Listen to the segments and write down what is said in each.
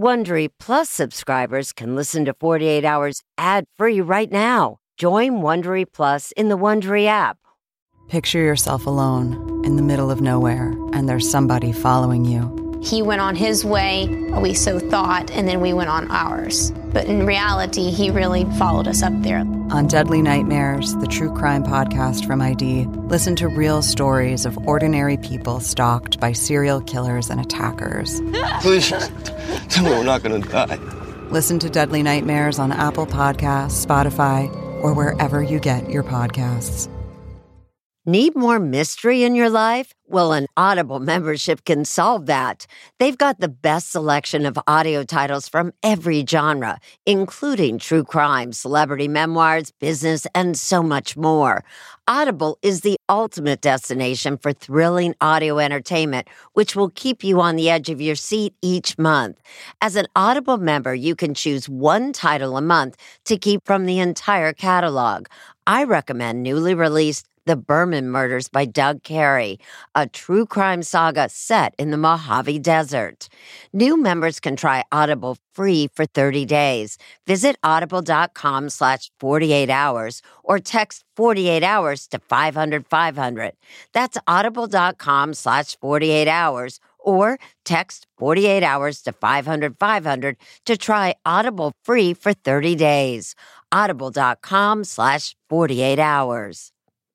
Wondery Plus subscribers can listen to 48 Hours ad-free right now. Join Wondery Plus in the Wondery app. Picture yourself alone in the middle of nowhere, and there's somebody following you. He went on his way, we so thought, and then we went on ours. But in reality, he really followed us up there. On Deadly Nightmares, the true crime podcast from ID, listen to real stories of ordinary people stalked by serial killers and attackers. Please, tell me we're not going to die. Listen to Deadly Nightmares on Apple Podcasts, Spotify, or wherever you get your podcasts. Need more mystery in your life? Well, an Audible membership can solve that. They've got the best selection of audio titles from every genre, including true crime, celebrity memoirs, business, and so much more. Audible is the ultimate destination for thrilling audio entertainment, which will keep you on the edge of your seat each month. As an Audible member, you can choose one title a month to keep from the entire catalog. I recommend newly released The Berman Murders by Doug Carey, a true crime saga set in the Mojave Desert. New members can try Audible free for 30 days. Visit audible.com/48 hours or text 48 hours to 500-500. That's audible.com/48 hours or text 48 hours to 500-500 to try Audible free for 30 days. Audible.com/48 hours.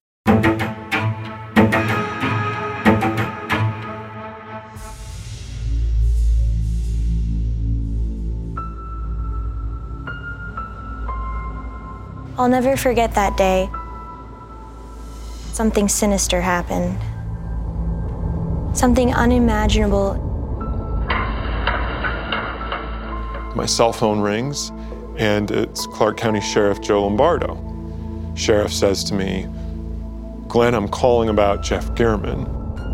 I'll never forget that day. Something sinister happened. Something unimaginable. My cell phone rings, and it's Clark County Sheriff Joe Lombardo. Sheriff says to me, "Glenn, I'm calling about Jeff Gehrman."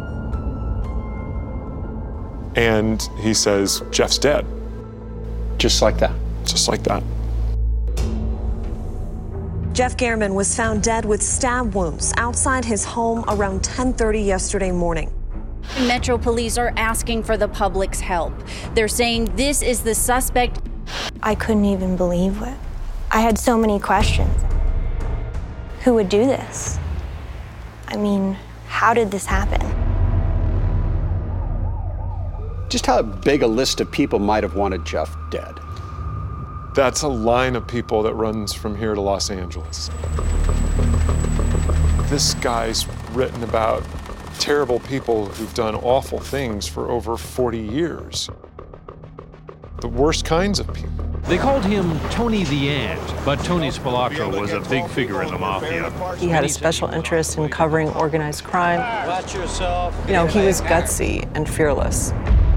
And he says, "Jeff's dead." Just like that? Just like that. Jeff Gehrman was found dead with stab wounds outside his home around 10:30 yesterday morning. Metro Police are asking for the public's help. They're saying this is the suspect. I couldn't even believe it. I had so many questions. Who would do this? I mean, how did this happen? Just how big a list of people might have wanted Jeff dead? That's a line of people that runs from here to Los Angeles. This guy's written about terrible people who've done awful things for over 40 years. The worst kinds of people. They called him Tony the Ant, but Tony Spilotro was a big figure in the mafia. He had a special interest in covering organized crime. Watch yourself. You know, he was gutsy and fearless.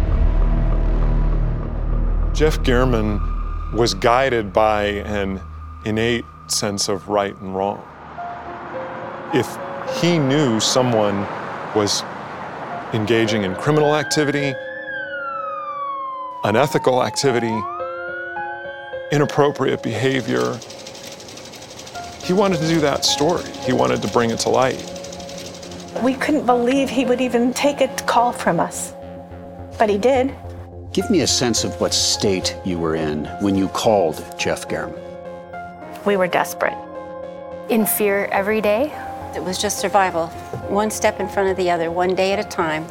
Jeff Gehrman was guided by an innate sense of right and wrong. If he knew someone was engaging in criminal activity, unethical activity, inappropriate behavior, he wanted to do that story. He wanted to bring it to light. We couldn't believe he would even take a call from us, but he did. Give me a sense of what state you were in when you called Jeff Gehrman. We were desperate. In fear every day. It was just survival. One step in front of the other, one day at a time.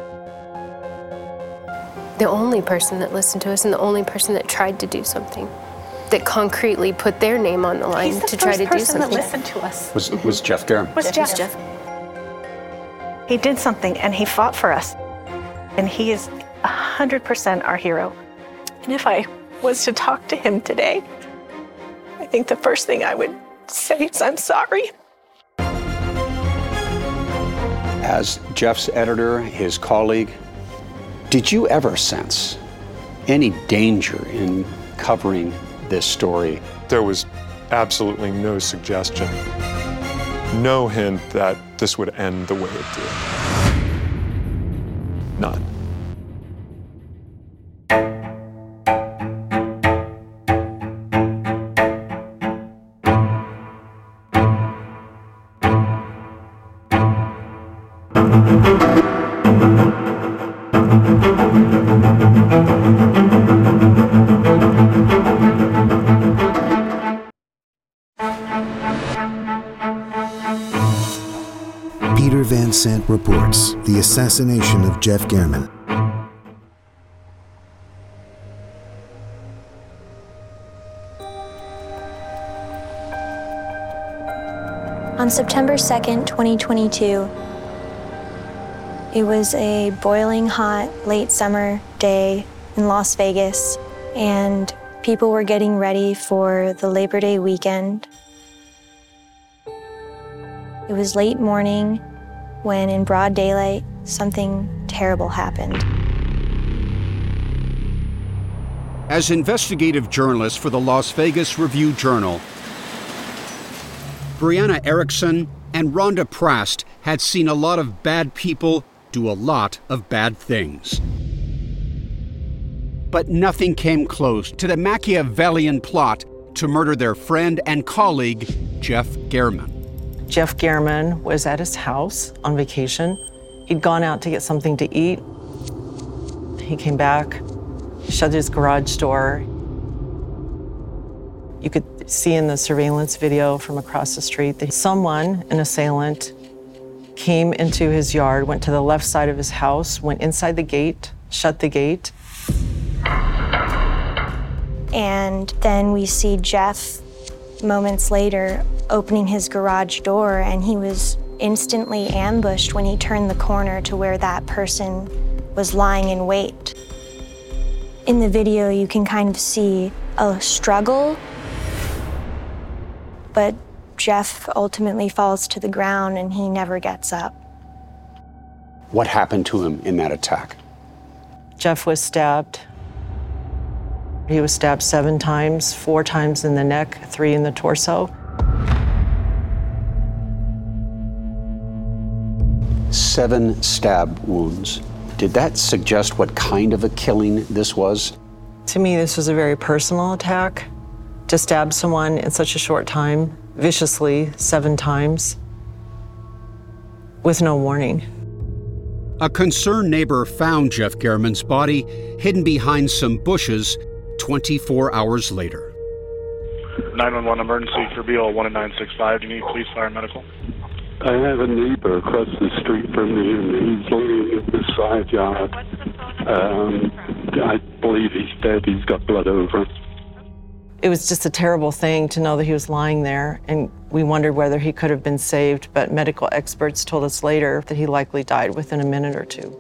The only person that listened to us and the only person that tried to do something, that concretely put their name on the line to try to do something. That listened to us. Was Jeff Gehrman? Was Jeff. He did something and he fought for us. And he is 100% our hero. And if I was to talk to him today, I think the first thing I would say is I'm sorry. As Jeff's editor, his colleague, did you ever sense any danger in covering this story? There was absolutely no suggestion, no hint that this would end the way it did. None. assassination of Jeff German. On September 2nd, 2022, it was a boiling hot, late summer day in Las Vegas, and people were getting ready for the Labor Day weekend. It was late morning when, in broad daylight, something terrible happened. As investigative journalists for the Las Vegas Review-Journal, Brianna Erickson and Rhonda Prast had seen a lot of bad people do a lot of bad things. But nothing came close to the Machiavellian plot to murder their friend and colleague, Jeff German. Jeff German was at his house on vacation. He'd gone out to get something to eat. He came back, shut his garage door. You could see in the surveillance video from across the street that someone, an assailant, came into his yard, went to the left side of his house, went inside the gate, shut the gate. And then we see Jeff moments later opening his garage door, and he was instantly ambushed when he turned the corner to where that person was lying in wait. In the video, you can kind of see a struggle, but Jeff ultimately falls to the ground and he never gets up. What happened to him in that attack? Jeff was stabbed. He was stabbed 7 times, 4 times in the neck, 3 in the torso. 7 stab wounds. Did that suggest what kind of a killing this was? To me, this was a very personal attack. To stab someone in such a short time, viciously, 7 times, with no warning. A concerned neighbor found Jeff German's body hidden behind some bushes 24 hours later. 911 emergency for BL 11965. Do you need police, fire, medical? I have a neighbor across the street from me, and he's laying in the side yard. I believe he's dead. He's got blood over him. It was just a terrible thing to know that he was lying there, and we wondered whether he could have been saved, but medical experts told us later that he likely died within a minute or 2.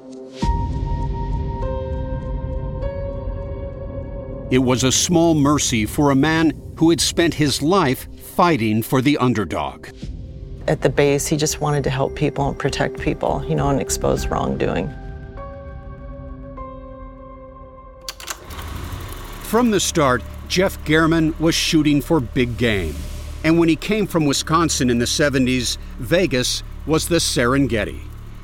It was a small mercy for a man who had spent his life fighting for the underdog. At the base, he just wanted to help people and protect people, and expose wrongdoing. From the start, Jeff German was shooting for big game. And when he came from Wisconsin in the 70s, Vegas was the Serengeti.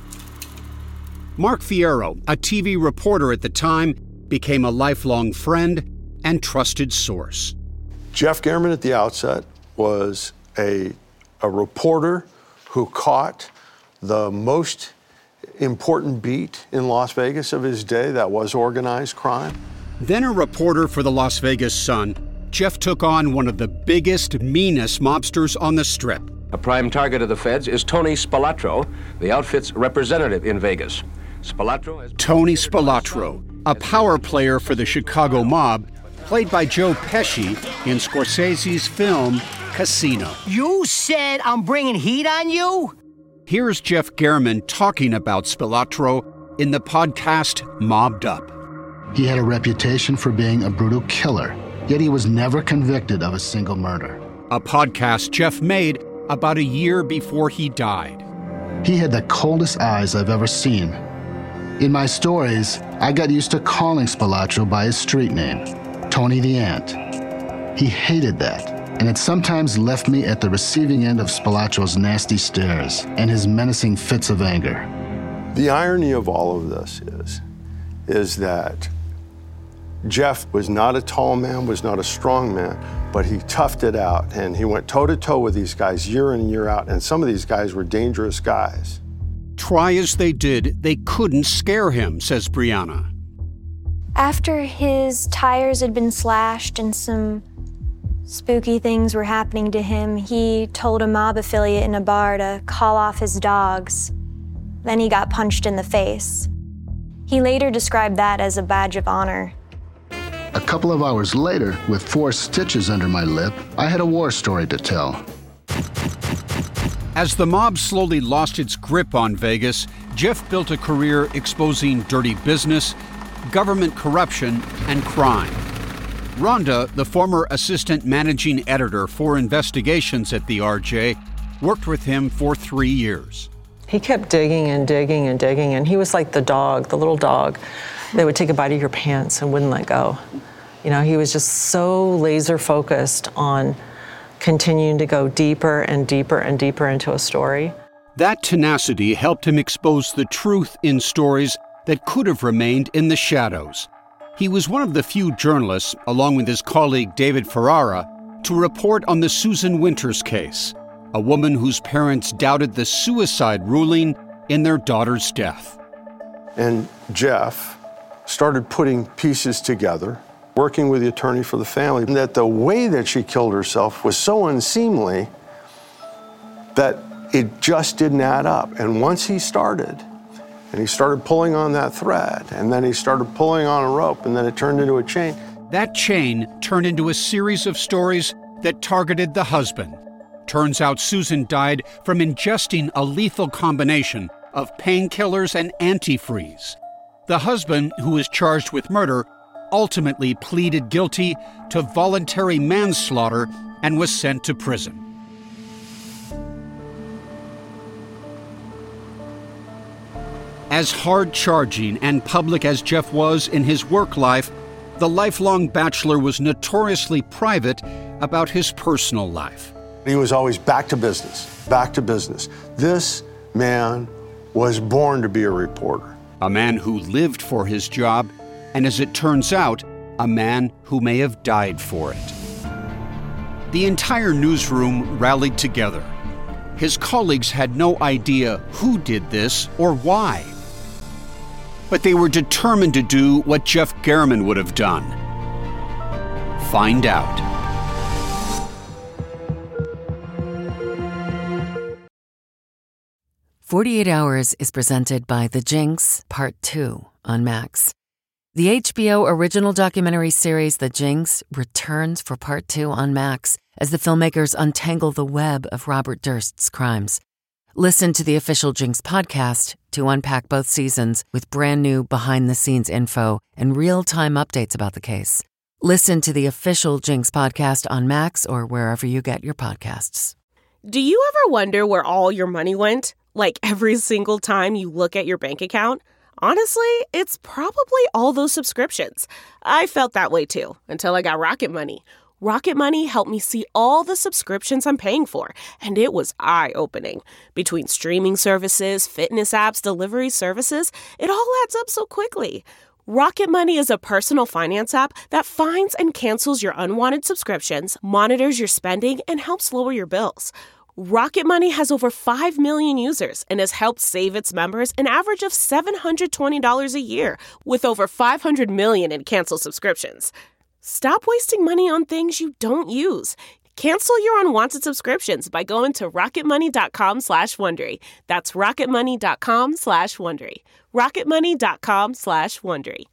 Mark Fierro, a TV reporter at the time, became a lifelong friend and trusted source. Jeff German at the outset was a reporter who caught the most important beat in Las Vegas of his day, that was organized crime. Then a reporter for the Las Vegas Sun, Jeff took on one of the biggest, meanest mobsters on the Strip. A prime target of the feds is Tony Spilotro, the outfit's representative in Vegas. Tony Spilotro, a power player for the Chicago mob, played by Joe Pesci in Scorsese's film Casino. You said I'm bringing heat on you? Here's Jeff German talking about Spilotro in the podcast Mobbed Up. He had a reputation for being a brutal killer, yet he was never convicted of a single murder. A podcast Jeff made about a year before he died. He had the coldest eyes I've ever seen. In my stories, I got used to calling Spilotro by his street name, Tony the Ant. He hated that, and it sometimes left me at the receiving end of Spilotro's nasty stares and his menacing fits of anger. The irony of all of this is that Jeff was not a tall man, was not a strong man, but he toughed it out, and he went toe-to-toe with these guys year in and year out, and some of these guys were dangerous guys. Try as they did, they couldn't scare him, says Brianna. After his tires had been slashed and some spooky things were happening to him, he told a mob affiliate in a bar to call off his dogs Then he got punched in the face. He later described that as a badge of honor. A couple of hours later, with 4 stitches under my lip, I had a war story to tell. As the mob slowly lost its grip on Vegas, Jeff built a career exposing dirty business, government corruption, and crime. Rhonda, the former assistant managing editor for investigations at the RJ, worked with him for 3 years. He kept digging and digging and digging, and he was like the dog, the little dog that would take a bite of your pants and wouldn't let go. You know, he was just so laser focused on continuing to go deeper and deeper and deeper into a story. That tenacity helped him expose the truth in stories that could have remained in the shadows. He was one of the few journalists, along with his colleague David Ferrara, to report on the Susan Winters case, a woman whose parents doubted the suicide ruling in their daughter's death. And Jeff started putting pieces together, working with the attorney for the family, and that the way that she killed herself was so unseemly that it just didn't add up. And once he started, and he started pulling on that thread, and then he started pulling on a rope, and then it turned into a chain. That chain turned into a series of stories that targeted the husband. Turns out Susan died from ingesting a lethal combination of painkillers and antifreeze. The husband, who was charged with murder, ultimately pleaded guilty to voluntary manslaughter and was sent to prison. As hard-charging and public as Jeff was in his work life, the lifelong bachelor was notoriously private about his personal life. He was always back to business, back to business. This man was born to be a reporter. A man who lived for his job, and as it turns out, a man who may have died for it. The entire newsroom rallied together. His colleagues had no idea who did this or why. But they were determined to do what Jeff German would have done. Find out. "48 Hours" is presented by The Jinx, Part 2 on Max. The HBO original documentary series The Jinx returns for Part 2 on Max as the filmmakers untangle the web of Robert Durst's crimes. Listen to the official Jinx podcast to unpack both seasons with brand new behind-the-scenes info and real-time updates about the case. Listen to the official Jinx podcast on Max or wherever you get your podcasts. Do you ever wonder where all your money went? Like every single time you look at your bank account? Honestly, it's probably all those subscriptions. I felt that way too, until I got Rocket Money. Rocket Money helped me see all the subscriptions I'm paying for, and it was eye-opening. Between streaming services, fitness apps, delivery services, it all adds up so quickly. Rocket Money is a personal finance app that finds and cancels your unwanted subscriptions, monitors your spending, and helps lower your bills. Rocket Money has over 5 million users and has helped save its members an average of $720 a year, with over 500 million in canceled subscriptions. Stop wasting money on things you don't use. Cancel your unwanted subscriptions by going to rocketmoney.com/Wondery. That's rocketmoney.com/Wondery. rocketmoney.com/Wondery.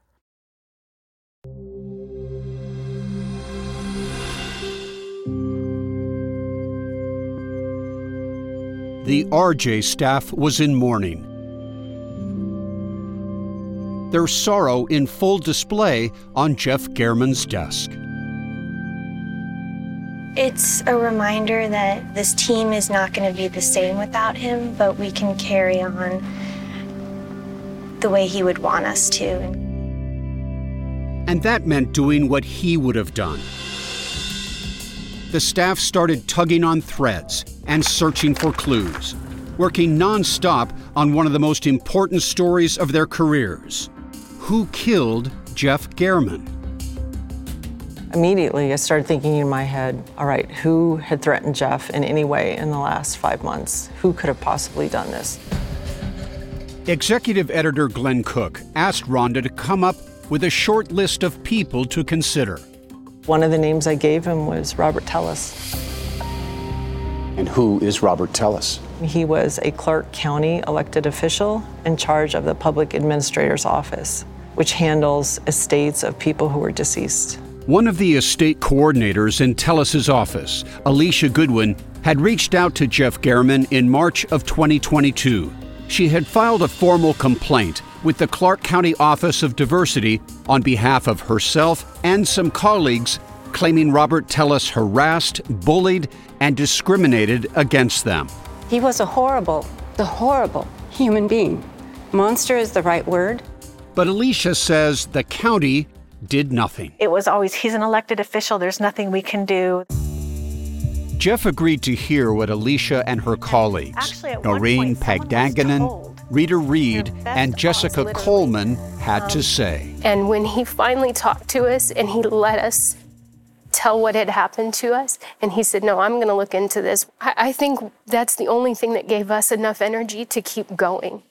The RJ staff was in mourning. Their sorrow in full display on Jeff German's desk. It's a reminder that this team is not going to be the same without him, but we can carry on the way he would want us to. And that meant doing what he would have done. The staff started tugging on threads and searching for clues, working nonstop on one of the most important stories of their careers. Who killed Jeff German? Immediately, I started thinking in my head, all right, who had threatened Jeff in any way in the last 5 months? Who could have possibly done this? Executive editor Glenn Cook asked Rhonda to come up with a short list of people to consider. One of the names I gave him was Robert Tellis. And who is Robert Tellis? He was a Clark County elected official in charge of the Public Administrator's Office, which handles estates of people who are deceased. One of the estate coordinators in Tellis's office, Alicia Goodwin, had reached out to Jeff Gehrman in March of 2022. She had filed a formal complaint with the Clark County Office of Diversity on behalf of herself and some colleagues, claiming Robert Tellis harassed, bullied, and discriminated against them. He was a horrible human being. Monster is the right word. But Alicia says the county did nothing. It was always, he's an elected official, there's nothing we can do. Jeff agreed to hear what Alicia and her colleagues, Noreen Pagdanganan, Rita Reed, and Jessica Coleman, had to say. And when he finally talked to us and he let us tell what had happened to us, and he said, no, I'm going to look into this, I think that's the only thing that gave us enough energy to keep going.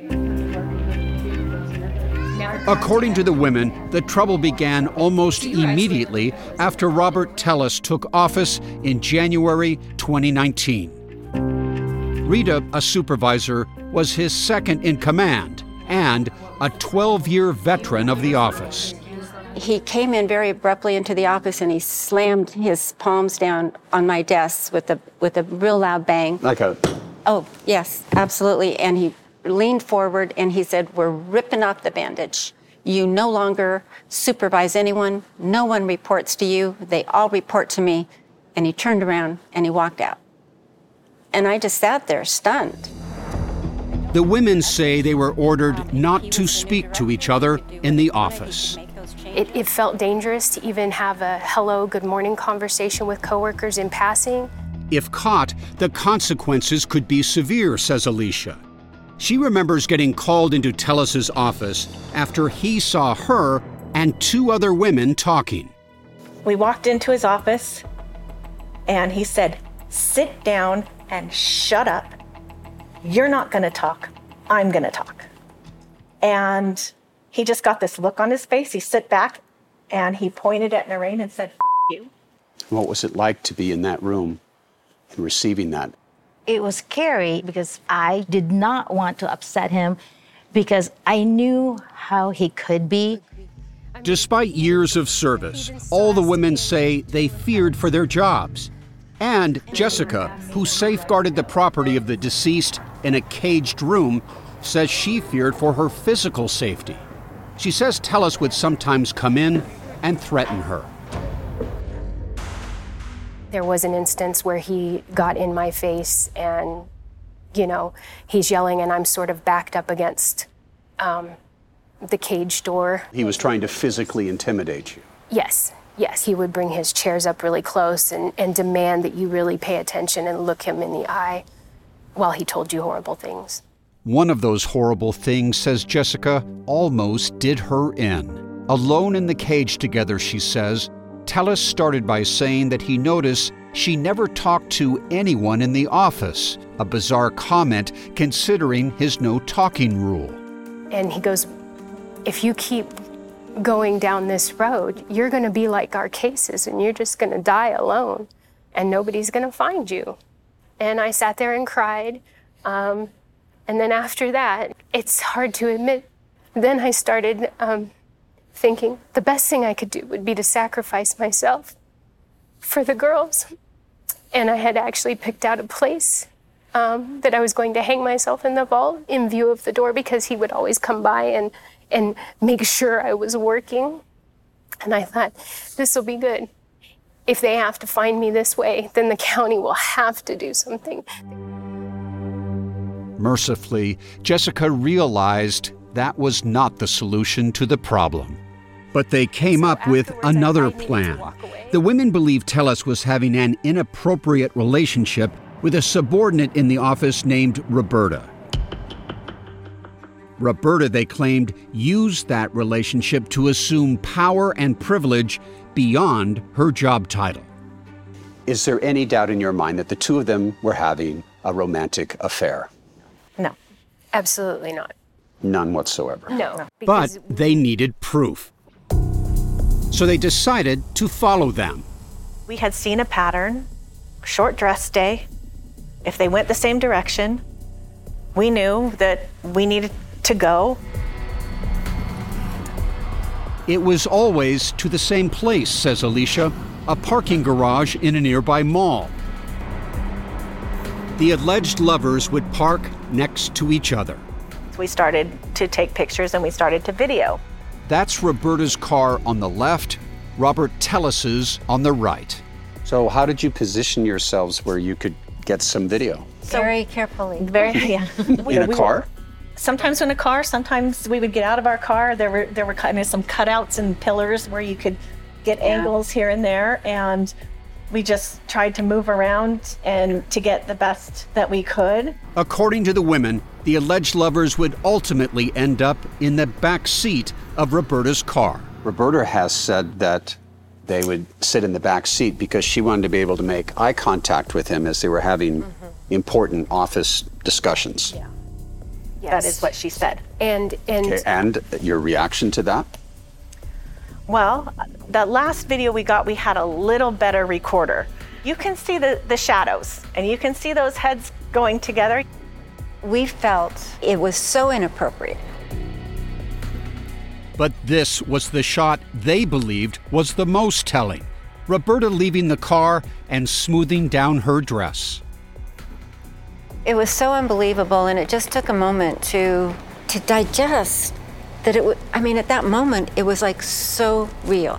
According to the women, the trouble began almost immediately after Robert Tellis took office in January 2019. Rita, a supervisor, was his second in command and a 12-year veteran of the office. He came in very abruptly into the office and he slammed his palms down on my desk with a real loud bang. Like a... Oh, yes, absolutely. And he leaned forward and he said, we're ripping off the bandage. You no longer supervise anyone. No one reports to you. They all report to me. And he turned around and he walked out. And I just sat there stunned. The women say they were ordered not to speak to each other in the office. It felt dangerous to even have a hello, good morning conversation with coworkers in passing. If caught, the consequences could be severe, says Alicia. She remembers getting called into Tellis's office after he saw her and two other women talking. We walked into his office and he said, sit down and shut up. You're not going to talk. I'm going to talk. And he just got this look on his face. He sat back and he pointed at Noreen and said, F you. What was it like to be in that room and receiving that? It was scary because I did not want to upset him because I knew how he could be. Despite years of service, all the women say they feared for their jobs. And Jessica, who safeguarded the property of the deceased in a caged room, says she feared for her physical safety. She says Tellis would sometimes come in and threaten her. There was an instance where he got in my face and, he's yelling and I'm sort of backed up against the cage door. He was trying to physically intimidate you. Yes. He would bring his chairs up really close and demand that you really pay attention and look him in the eye while he told you horrible things. One of those horrible things, says Jessica, almost did her in. Alone in the cage together, she says, Tellis started by saying that he noticed she never talked to anyone in the office, a bizarre comment considering his no-talking rule. And he goes, if you keep going down this road, you're going to be like our cases and you're just going to die alone and nobody's going to find you. And I sat there and cried. And then after that, it's hard to admit, then I started thinking the best thing I could do would be to sacrifice myself for the girls. And I had actually picked out a place that I was going to hang myself in the vault in view of the door because he would always come by and make sure I was working. And I thought, this will be good. If they have to find me this way, then the county will have to do something. Mercifully, Jessica realized that was not the solution to the problem. But they came up with another plan. The women believed Tellis was having an inappropriate relationship with a subordinate in the office named Roberta. Roberta, they claimed, used that relationship to assume power and privilege beyond her job title. Is there any doubt in your mind that the two of them were having a romantic affair? No, absolutely not. None whatsoever. No. But they needed proof. So they decided to follow them. We had seen a pattern, short dress day, If they went the same direction, we knew that we needed to go. It was always to the same place, says Alicia, a parking garage in a nearby mall. The alleged lovers would park next to each other. We started to take pictures and we started to video. That's Roberta's car on the left, Robert Tellis's on the right. So how did you position yourselves where you could get some video? Very carefully. Yeah. In a car? Sometimes in a car, sometimes we would get out of our car. There were kind of some cutouts and pillars where you could get angles here and there, and we just tried to move around and to get the best that we could. According to the women, the alleged lovers would ultimately end up in the back seat of Roberta's car. Roberta has said that they would sit in the back seat because she wanted to be able to make eye contact with him as they were having important office discussions. Yeah. Yes. That is what she said. Okay, and your reaction to that? Well, that last video we got, we had a little better recorder. You can see the shadows, and you can see those heads going together. We felt it was so inappropriate. But this was the shot they believed was the most telling. Roberta leaving the car and smoothing down her dress. It was so unbelievable, and it just took a moment to digest that at that moment, it was like so real.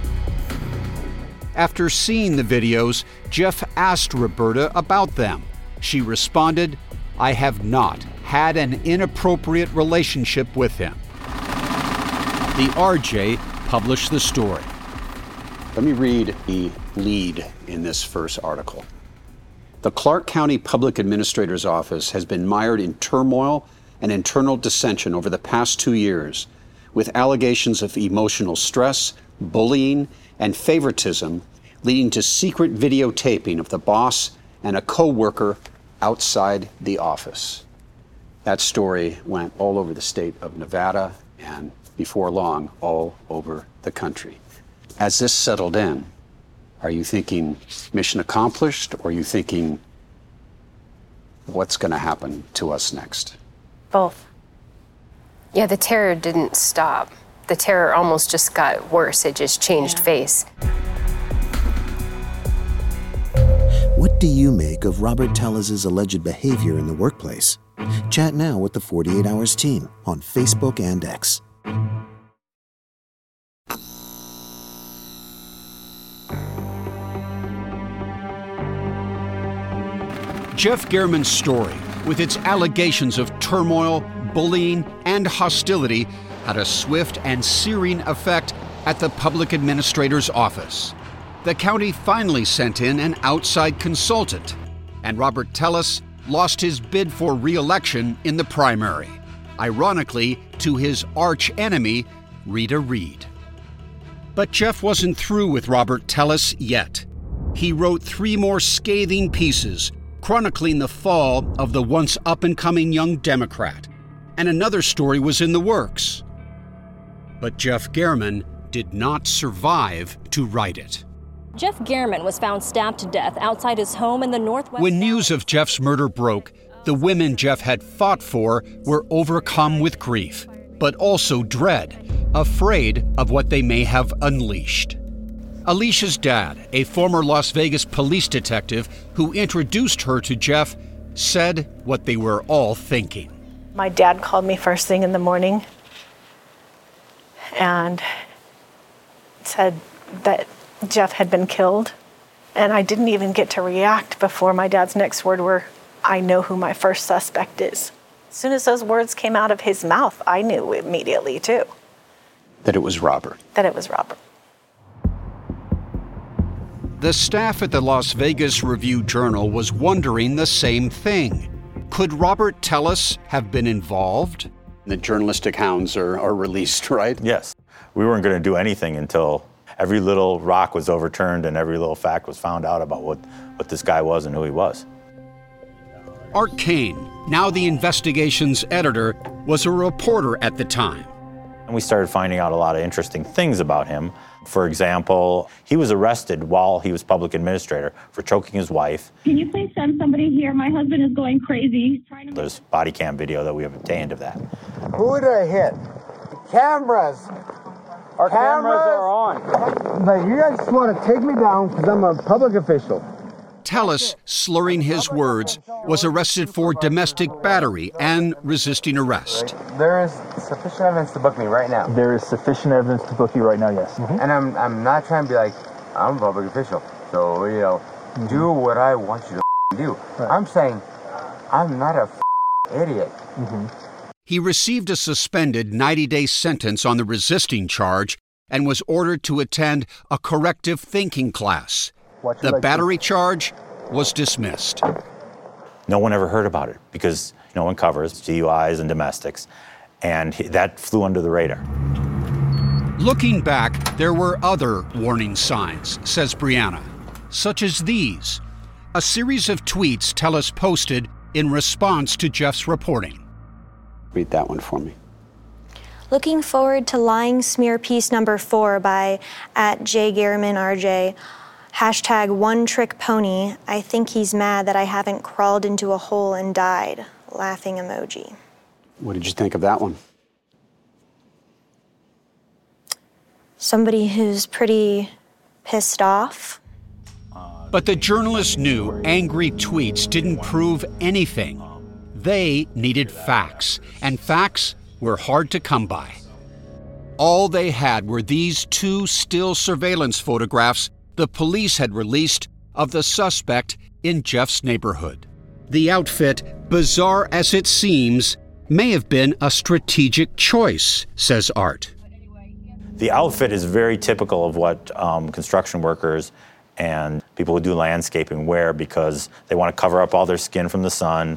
After seeing the videos, Jeff asked Roberta about them. She responded, "I have not had an inappropriate relationship with him." The RJ published the story. Let me read the lead in this first article. The Clark County Public Administrator's Office has been mired in turmoil and internal dissension over the past 2 years, with allegations of emotional stress, bullying, and favoritism leading to secret videotaping of the boss and a co-worker outside the office. That story went all over the state of Nevada and, before long, all over the country. As this settled in, are you thinking mission accomplished, or are you thinking what's going to happen to us next? Both. Yeah, the terror didn't stop. The terror almost just got worse. It just changed face. What do you make of Robert Tellis's alleged behavior in the workplace? Chat now with the 48 Hours team on Facebook and X. Jeff German's story, with its allegations of turmoil, bullying, and hostility, had a swift and searing effect at the public administrator's office. The county finally sent in an outside consultant, and Robert Tellis lost his bid for re-election in the primary, ironically to his arch-enemy, Rita Reed. But Jeff wasn't through with Robert Tellis yet. He wrote 3 more scathing pieces chronicling the fall of the once up-and-coming young Democrat, and another story was in the works. But Jeff German did not survive to write it. Jeff German was found stabbed to death outside his home in the Northwest. When news of Jeff's murder broke, the women Jeff had fought for were overcome with grief, but also dread, afraid of what they may have unleashed. Alicia's dad, a former Las Vegas police detective who introduced her to Jeff, said what they were all thinking. My dad called me first thing in the morning and said that Jeff had been killed. And I didn't even get to react before my dad's next word were, "I know who my first suspect is." As soon as those words came out of his mouth, I knew immediately too. That it was Robert. That it was Robert. The staff at the Las Vegas Review-Journal was wondering the same thing. Could Robert Tellis have been involved? The journalistic hounds are released, right? Yes. We weren't going to do anything until every little rock was overturned and every little fact was found out about what this guy was and who he was. Art Kane, now the investigation's editor, was a reporter at the time. And we started finding out a lot of interesting things about him. For example, he was arrested while he was public administrator for choking his wife. Can you please send somebody here? My husband is going crazy. There's body cam video that we have obtained of that. Who did I hit? Cameras. Our cameras are on. Like, you guys just want to take me down because I'm a public official. Tellus, slurring his words, was arrested for domestic battery and resisting arrest. There is sufficient evidence to book me right now. There is sufficient evidence to book you right now, yes. Mm-hmm. And I'm not trying to be like, I'm a public official, so, you know, do what I want you to do. Right. I'm saying, I'm not a idiot. Mm-hmm. He received a suspended 90-day sentence on the resisting charge and was ordered to attend a corrective thinking class. The battery charge was dismissed. No one ever heard about it because no one covers DUIs and domestics, and that flew under the radar. Looking back, there were other warning signs, says Brianna, such as these, a series of tweets Tellus posted in response to Jeff's reporting. Read that one for me. Looking forward to lying smear piece number 4 by @JGarrimanRJ. #OneTrickPony. I think he's mad that I haven't crawled into a hole and died. Laughing emoji. What did you think of that one? Somebody who's pretty pissed off. But the journalists knew angry tweets didn't prove anything. They needed facts, and facts were hard to come by. All they had were these 2 still surveillance photographs the police had released of the suspect in Jeff's neighborhood. The outfit, bizarre as it seems, may have been a strategic choice, says Art. The outfit is very typical of what construction workers and people who do landscaping wear because they want to cover up all their skin from the sun.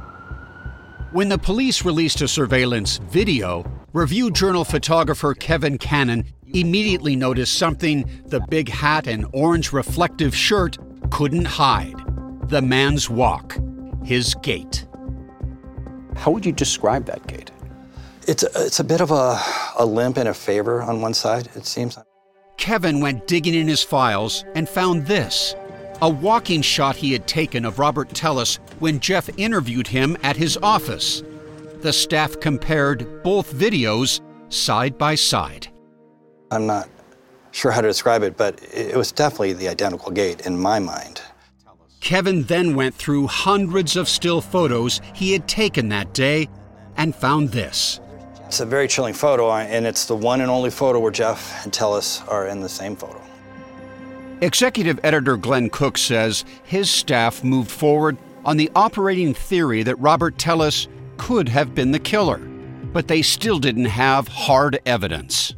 When the police released a surveillance video, Review Journal photographer Kevin Cannon immediately noticed something the big hat and orange reflective shirt couldn't hide. The man's walk, his gait. How would you describe that gait? It's a bit of a limp and a favor on one side, it seems. Kevin went digging in his files and found this, a walking shot he had taken of Robert Tellus when Jeff interviewed him at his office. The staff compared both videos side by side. I'm not sure how to describe it, but it was definitely the identical gait in my mind. Kevin then went through hundreds of still photos he had taken that day and found this. It's a very chilling photo, and it's the one and only photo where Jeff and Tellus are in the same photo. Executive editor Glenn Cook says his staff moved forward on the operating theory that Robert Tellus could have been the killer, but they still didn't have hard evidence.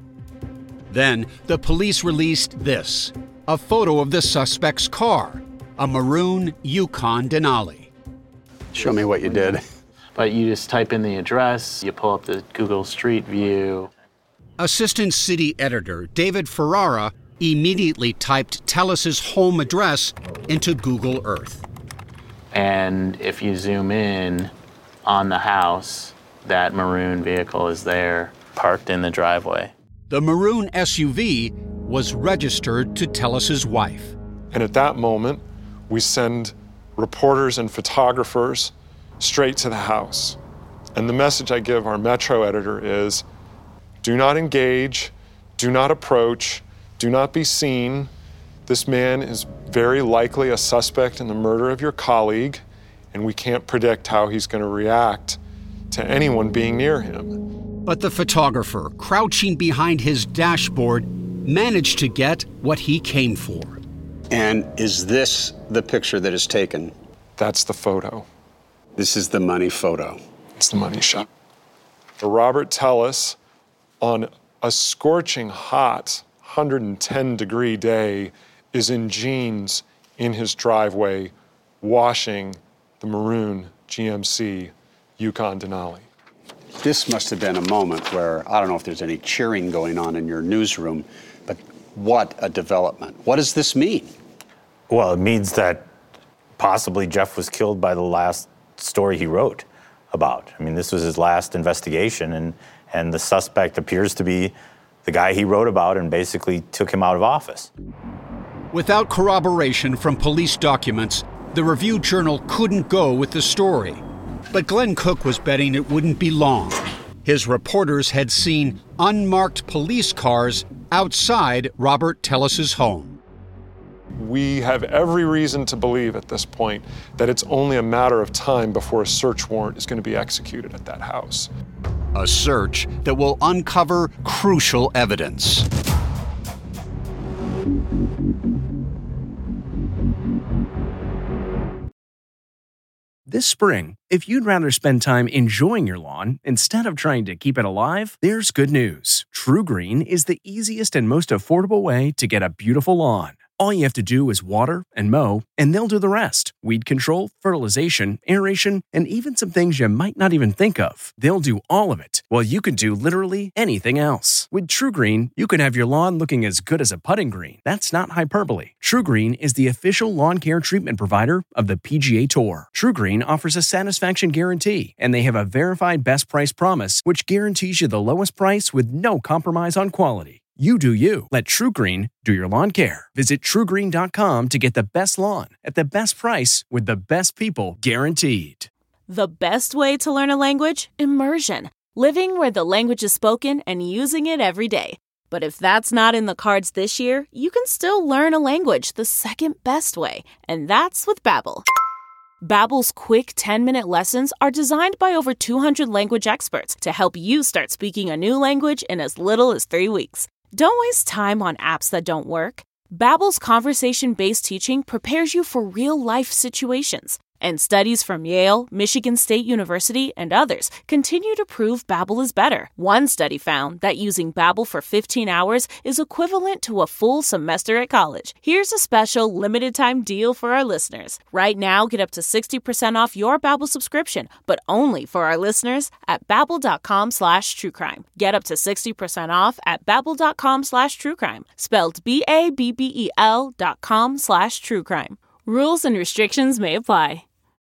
Then the police released this, a photo of the suspect's car, a maroon Yukon Denali. Show me what you did. But you just type in the address, you pull up the Google Street View. Assistant City Editor David Ferrara immediately typed Tellus's home address into Google Earth. And if you zoom in on the house, that maroon vehicle is there, parked in the driveway. The maroon SUV was registered to Tellus's wife. And at that moment, we send reporters and photographers straight to the house. And the message I give our Metro editor is, do not engage, do not approach, do not be seen. This man is very likely a suspect in the murder of your colleague, and we can't predict how he's going to react to anyone being near him. But the photographer, crouching behind his dashboard, managed to get what he came for. And is this the picture that is taken? That's the photo. This is the money photo. It's the money shot. Robert Tellus, on a scorching hot 110-degree day, is in jeans in his driveway washing the maroon GMC Yukon Denali. This must have been a moment where, I don't know if there's any cheering going on in your newsroom, but what a development. What does this mean? Well, it means that possibly Jeff was killed by the last story he wrote about. I mean, this was his last investigation, And the suspect appears to be the guy he wrote about and basically took him out of office. Without corroboration from police documents, the Review-Journal couldn't go with the story. But Glenn Cook was betting it wouldn't be long. His reporters had seen unmarked police cars outside Robert Tellis's home. We have every reason to believe at this point that it's only a matter of time before a search warrant is going to be executed at that house. A search that will uncover crucial evidence. This spring, if you'd rather spend time enjoying your lawn instead of trying to keep it alive, there's good news. TruGreen is the easiest and most affordable way to get a beautiful lawn. All you have to do is water and mow, and they'll do the rest. Weed control, fertilization, aeration, and even some things you might not even think of. They'll do all of it, while you can do literally anything else. With TruGreen, you can have your lawn looking as good as a putting green. That's not hyperbole. TruGreen is the official lawn care treatment provider of the PGA Tour. TruGreen offers a satisfaction guarantee, and they have a verified best price promise, which guarantees you the lowest price with no compromise on quality. You do you. Let TruGreen do your lawn care. Visit TruGreen.com to get the best lawn at the best price with the best people guaranteed. The best way to learn a language? Immersion. Living where the language is spoken and using it every day. But if that's not in the cards this year, you can still learn a language the second best way, and that's with Babbel. Babbel's quick 10-minute lessons are designed by over 200 language experts to help you start speaking a new language in as little as 3 weeks. Don't waste time on apps that don't work. Babbel's conversation-based teaching prepares you for real-life situations. And studies from Yale, Michigan State University, and others continue to prove Babbel is better. One study found that using Babbel for 15 hours is equivalent to a full semester at college. Here's a special limited-time deal for our listeners. Right now, get up to 60% off your Babbel subscription, but only for our listeners at Babbel.com/truecrime. Get up to 60% off at Babbel.com/truecrime. Spelled BABBEL.com/truecrime. Rules and restrictions may apply.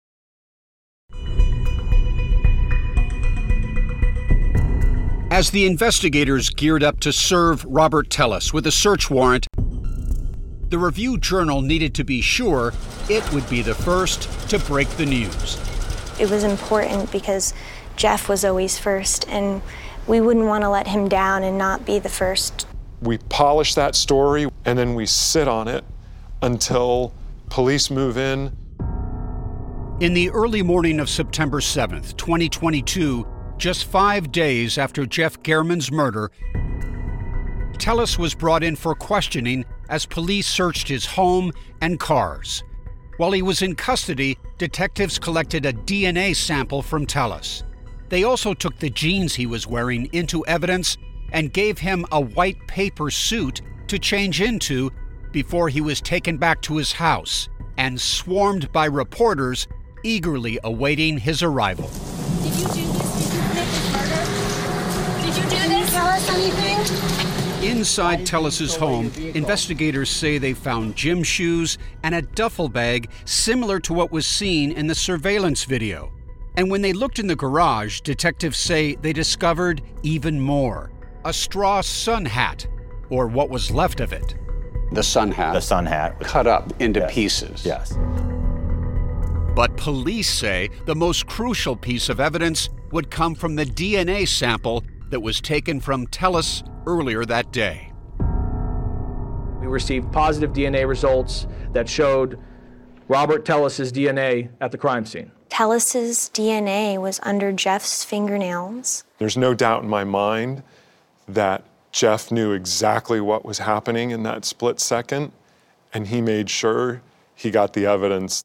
As the investigators geared up to serve Robert Tellis with a search warrant, the Review-Journal needed to be sure it would be the first to break the news. It was important because Jeff was always first, and we wouldn't want to let him down and not be the first. We polish that story, and then we sit on it until police move in. In the early morning of September 7th, 2022, just 5 days after Jeff German's murder, Tellis was brought in for questioning as police searched his home and cars. While he was in custody, detectives collected a DNA sample from Tellis. They also took the jeans he was wearing into evidence and gave him a white paper suit to change into before he was taken back to his house and swarmed by reporters eagerly awaiting his arrival. Did you do this? Did you commit this murder? Did you do this? Tell us anything? Inside Tellis's home, investigators say they found gym shoes and a duffel bag similar to what was seen in the surveillance video. And when they looked in the garage, detectives say they discovered even more. A straw sun hat, or what was left of it. The sun hat. The sun hat. Cut up into pieces. Yes. But police say the most crucial piece of evidence would come from the DNA sample that was taken from Tellis earlier that day. We received positive DNA results that showed Robert Tellis's DNA at the crime scene. Tellis's DNA was under Jeff's fingernails. There's no doubt in my mind that Jeff knew exactly what was happening in that split second, and he made sure he got the evidence.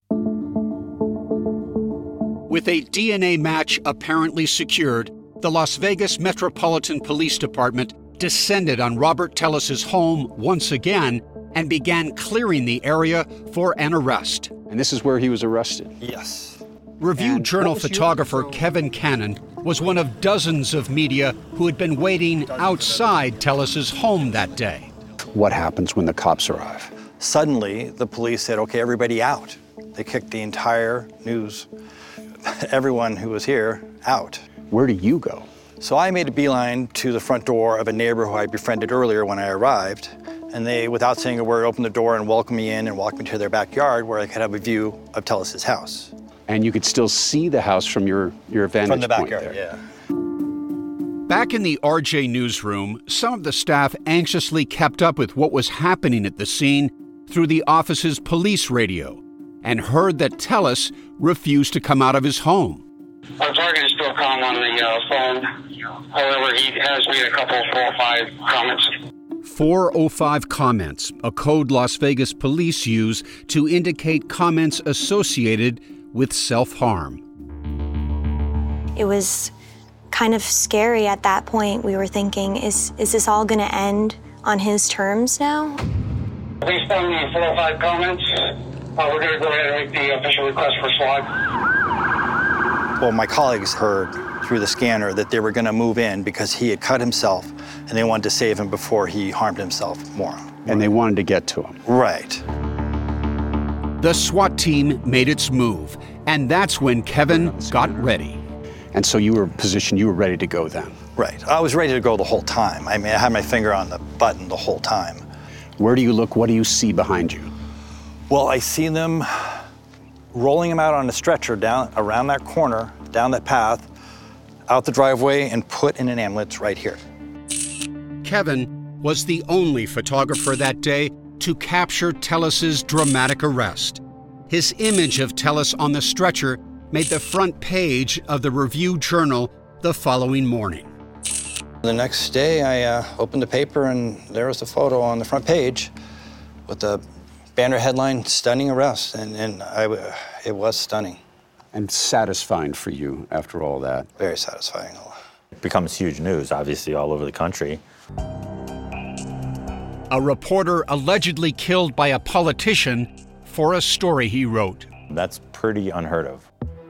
With a DNA match apparently secured, the Las Vegas Metropolitan Police Department descended on Robert Tellis's home once again and began clearing the area for an arrest. And this is where he was arrested? Yes. Review-Journal photographer Kevin Cannon was one of dozens of media who had been waiting outside Tellis's home that day. What happens when the cops arrive? Suddenly, the police said, okay, everybody out. They kicked the entire news, everyone who was here, out. Where do you go? So I made a beeline to the front door of a neighbor who I befriended earlier when I arrived. And they, without saying a word, opened the door and welcomed me in and walked me to their backyard where I could have a view of Tellis's house. And you could still see the house from your vantage From the point backyard, there. yeah. Back in the RJ newsroom, some of the staff anxiously kept up with what was happening at the scene through the office's police radio and heard that Tellis refused to come out of his home. Our target is still calm on the phone. However, he has made a couple 405 comments. 405 comments, a code Las Vegas police use to indicate comments associated with self-harm. It was kind of scary at that point. We were thinking, is this all going to end on his terms now? Based on the 405 comments, we're going to go ahead and make the official request for SWAT. Well, my colleagues heard through the scanner that they were going to move in because he had cut himself and they wanted to save him before he harmed himself more. And they wanted to get to him. Right. The SWAT team made its move, and that's when Kevin got ready. And so you were positioned, you were ready to go then? Right. I was ready to go the whole time. I mean, I had my finger on the button the whole time. Where do you look? What do you see behind you? Well, I see them rolling him out on a stretcher down around that corner, down that path, out the driveway, and put in an ambulance right here. Kevin was the only photographer that day to capture Tellis's dramatic arrest. His image of Tellis on the stretcher made the front page of the Review-Journal the following morning. The next day, I opened the paper, and there was a photo on the front page with the banner headline, "Stunning Arrest," and it was stunning. And satisfying for you after all that. Very satisfying. It becomes huge news, obviously, all over the country. A reporter allegedly killed by a politician for a story he wrote. That's pretty unheard of.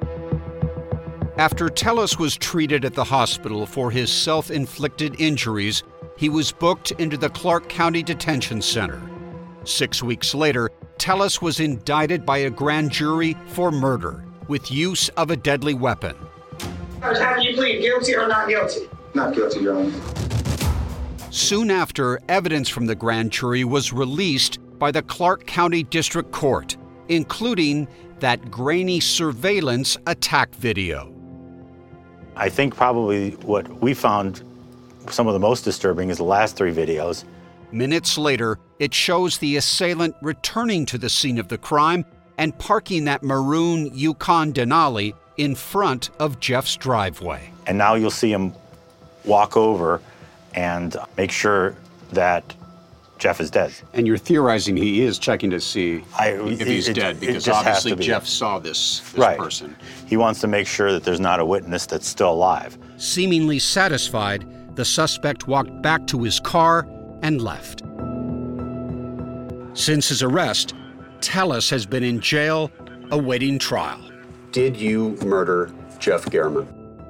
After Tellis was treated at the hospital for his self-inflicted injuries, he was booked into the Clark County Detention Center. 6 weeks later, Tellis was indicted by a grand jury for murder with use of a deadly weapon. How do you plead, guilty or not guilty? Not guilty, Your Honor. Soon after, evidence from the grand jury was released by the Clark County District Court, including that grainy surveillance attack video. I think probably what we found some of the most disturbing is the last 3 videos. Minutes later, it shows the assailant returning to the scene of the crime and parking that maroon Yukon Denali in front of Jeff's driveway. And now you'll see him walk over and make sure that Jeff is dead. And you're theorizing he is checking to see if he's dead, because obviously be. Jeff saw this right. person. He wants to make sure that there's not a witness that's still alive. Seemingly satisfied, the suspect walked back to his car and left. Since his arrest, Tellis has been in jail awaiting trial. Did you murder Jeff German?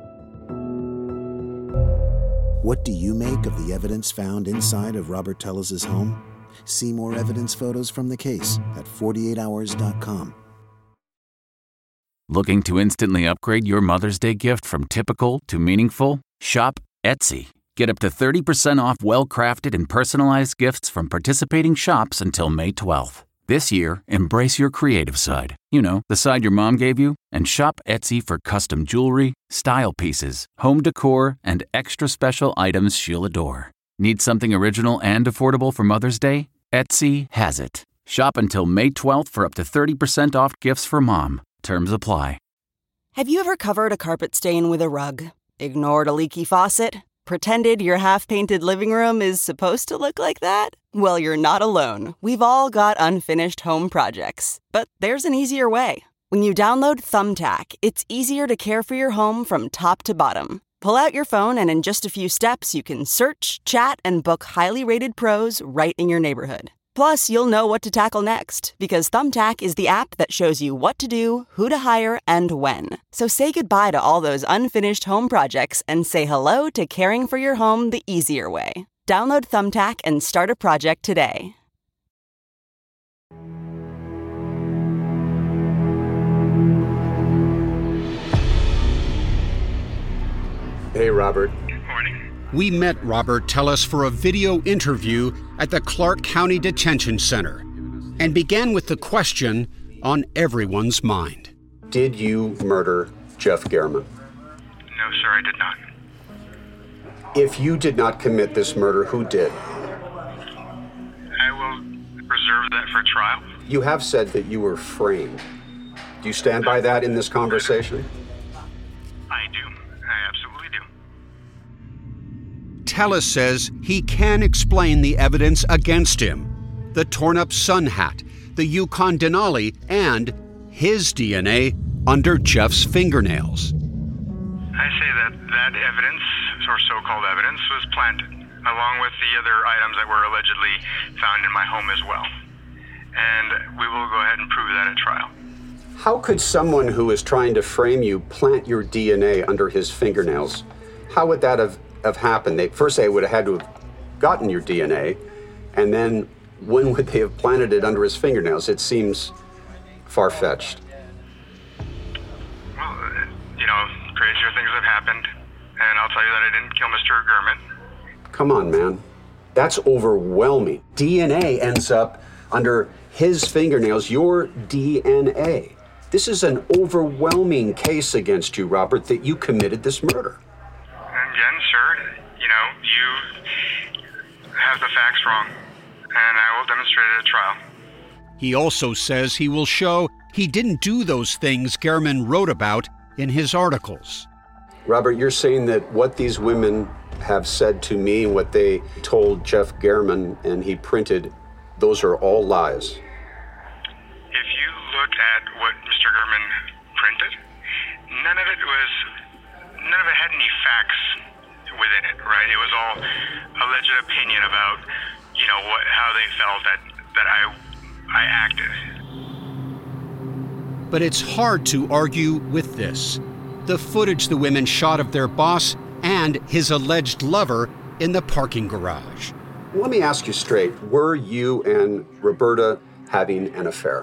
What do you make of the evidence found inside of Robert Tellis's home? See more evidence photos from the case at 48hours.com. Looking to instantly upgrade your Mother's Day gift from typical to meaningful? Shop Etsy. Get up to 30% off well-crafted and personalized gifts from participating shops until May 12th. This year, embrace your creative side. You know, the side your mom gave you. And shop Etsy for custom jewelry, style pieces, home decor, and extra special items she'll adore. Need something original and affordable for Mother's Day? Etsy has it. Shop until May 12th for up to 30% off gifts for mom. Terms apply. Have you ever covered a carpet stain with a rug? Ignored a leaky faucet? Pretended your half-painted living room is supposed to look like that? Well, you're not alone. We've all got unfinished home projects. But there's an easier way. When you download Thumbtack, it's easier to care for your home from top to bottom. Pull out your phone and in just a few steps, you can search, chat, and book highly rated pros right in your neighborhood. Plus, you'll know what to tackle next, because Thumbtack is the app that shows you what to do, who to hire, and when. So say goodbye to all those unfinished home projects and say hello to caring for your home the easier way. Download Thumbtack and start a project today. Hey, Robert. we met Robert Tellis for a video interview at the Clark County Detention Center and began with the question on everyone's mind. Did you murder Jeff German? No, sir, I did not. If you did not commit this murder, who did? I will reserve that for trial. You have said that you were framed. Do you stand by that in this conversation? I do. I absolutely do. Tellis says he can explain the evidence against him. The torn-up sun hat, the Yukon Denali, and his DNA under Jeff's fingernails. I say that evidence, or so-called evidence, was planted, along with the other items that were allegedly found in my home as well. And we will go ahead and prove that at trial. How could someone who is trying to frame you plant your DNA under his fingernails? How would that have happened? First, they would have had to have gotten your DNA, and then when would they have planted it under his fingernails? It seems far-fetched. Well, crazier things have happened, and I'll tell you that I didn't kill Mr. German. Come on, man. That's overwhelming. DNA ends up under his fingernails, your DNA. This is an overwhelming case against you, Robert, that you committed this murder. Again, sir, you have the facts wrong, and I will demonstrate it at trial. He also says he will show he didn't do those things German wrote about in his articles. Robert, you're saying that what these women have said to me, what they told Jeff German and he printed, those are all lies. If you look at what Mr. German printed, none of it had any facts within it, right? It was all alleged opinion about, how they felt that I acted. But it's hard to argue with this. The footage the women shot of their boss and his alleged lover in the parking garage. Let me ask you straight. Were you and Roberta having an affair?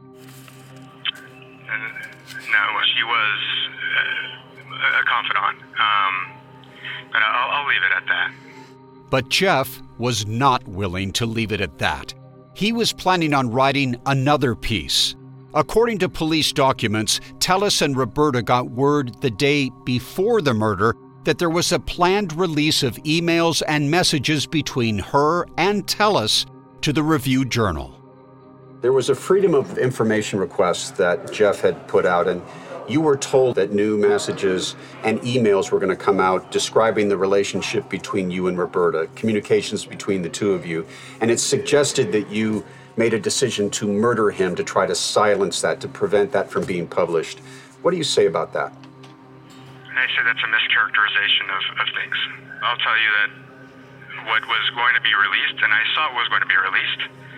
No, she was a confidant. But I'll leave it at that. But Jeff was not willing to leave it at that. He was planning on writing another piece. According to police documents, Tellis and Roberta got word the day before the murder that there was a planned release of emails and messages between her and Tellis to the Review Journal. There was a Freedom of Information request that Jeff had put out, and you were told that new messages and emails were going to come out describing the relationship between you and Roberta, communications between the two of you, and it suggested that you made a decision to murder him to try to silence that, to prevent that from being published. What do you say about that? I say that's a mischaracterization of things. I'll tell you that what was going to be released, and I saw it was going to be released,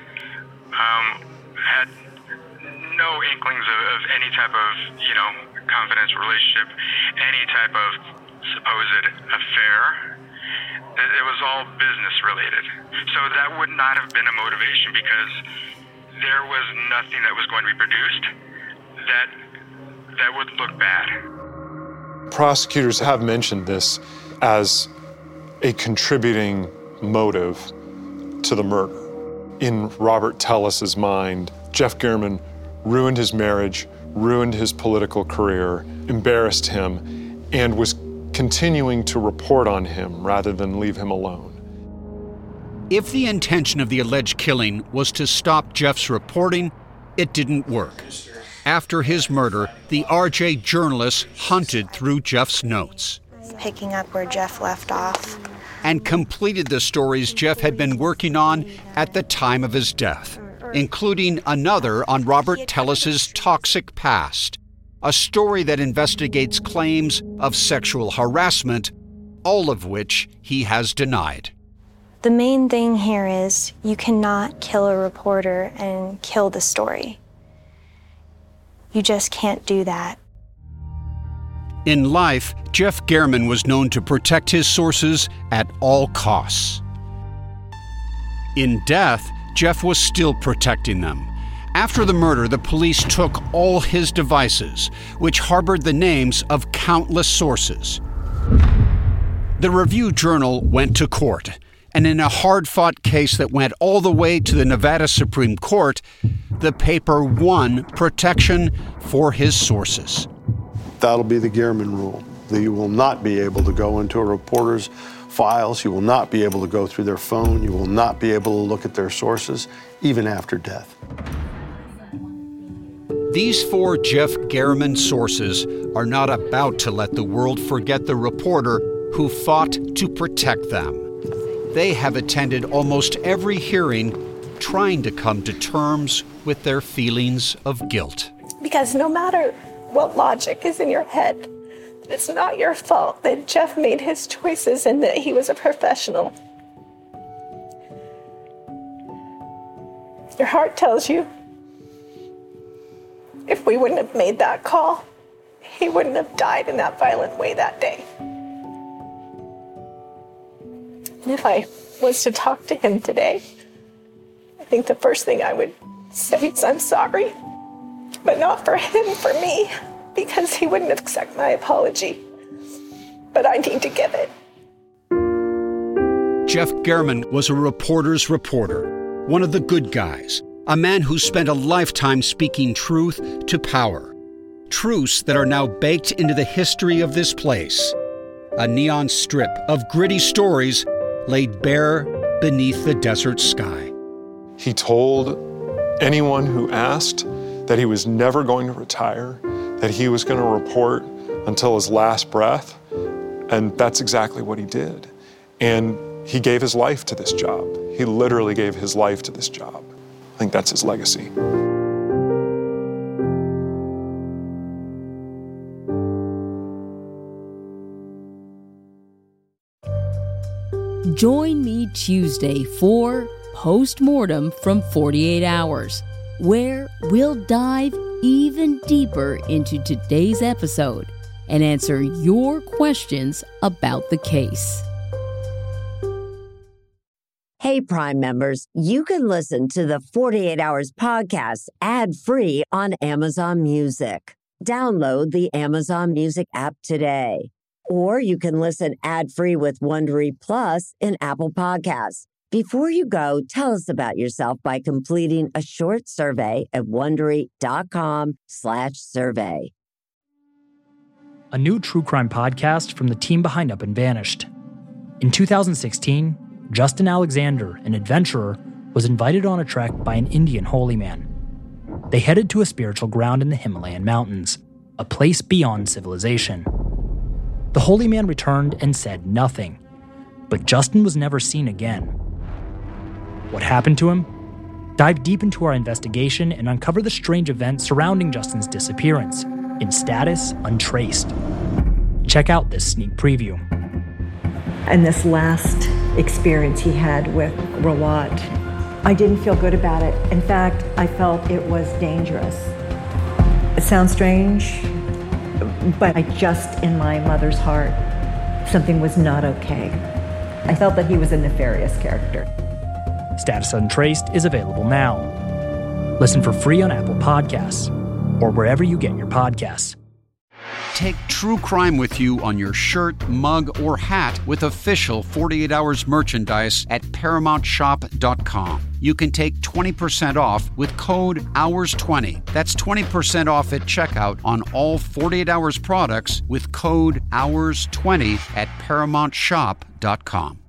had no inklings of any type of, confidential relationship, any type of supposed affair. It was all business related. So that would not have been a motivation because there was nothing that was going to be produced that would look bad. Prosecutors have mentioned this as a contributing motive to the murder. In Robert Tellis's mind, Jeff German ruined his marriage, ruined his political career, embarrassed him, and was continuing to report on him rather than leave him alone. If the intention of the alleged killing was to stop Jeff's reporting, it didn't work. After his murder, the RJ journalists hunted through Jeff's notes. Picking up where Jeff left off. And completed the stories Jeff had been working on at the time of his death, including another on Robert Tellis's toxic past, a story that investigates claims of sexual harassment, all of which he has denied. The main thing here is you cannot kill a reporter and kill the story. You just can't do that. In life, Jeff German was known to protect his sources at all costs. In death, Jeff was still protecting them. After the murder, the police took all his devices, which harbored the names of countless sources. The Review-Journal went to court, and in a hard-fought case that went all the way to the Nevada Supreme Court, the paper won protection for his sources. That'll be the Gehrman rule. That you will not be able to go into a reporter's files. You will not be able to go through their phone. You will not be able to look at their sources, even after death. These 4 Jeff Gehrman sources are not about to let the world forget the reporter who fought to protect them. They have attended almost every hearing, trying to come to terms with their feelings of guilt. Because no matter what logic is in your head, it's not your fault that Jeff made his choices and that he was a professional. Your heart tells you if we wouldn't have made that call, he wouldn't have died in that violent way that day. And if I was to talk to him today, I think the first thing I would say is I'm sorry, but not for him, for me, because he wouldn't accept my apology. But I need to give it. Jeff Gehrman was a reporter's reporter, one of the good guys, a man who spent a lifetime speaking truth to power. Truths that are now baked into the history of this place. A neon strip of gritty stories laid bare beneath the desert sky. He told anyone who asked that he was never going to retire, that he was going to report until his last breath, and that's exactly what he did. And he gave his life to this job. He literally gave his life to this job. I think that's his legacy. Join me Tuesday for Postmortem from 48 Hours, where we'll dive even deeper into today's episode and answer your questions about the case. Hey, Prime members, you can listen to the 48 Hours podcast ad-free on Amazon Music. Download the Amazon Music app today. Or you can listen ad-free with Wondery Plus in Apple Podcasts. Before you go, tell us about yourself by completing a short survey at Wondery.com/survey. A new true crime podcast from the team behind Up and Vanished. In 2016, Justin Alexander, an adventurer, was invited on a trek by an Indian holy man. They headed to a spiritual ground in the Himalayan mountains, a place beyond civilization. The holy man returned and said nothing, but Justin was never seen again. What happened to him? Dive deep into our investigation and uncover the strange events surrounding Justin's disappearance, in status untraced. Check out this sneak preview. And this last experience he had with Rawat, I didn't feel good about it. In fact, I felt it was dangerous. It sounds strange, but I just, in my mother's heart, something was not okay. I felt that he was a nefarious character. Status Untraced is available now. Listen for free on Apple Podcasts or wherever you get your podcasts. Take true crime with you on your shirt, mug, or hat with official 48 Hours merchandise at ParamountShop.com. You can take 20% off with code HOURS20. That's 20% off at checkout on all 48 Hours products with code HOURS20 at ParamountShop.com.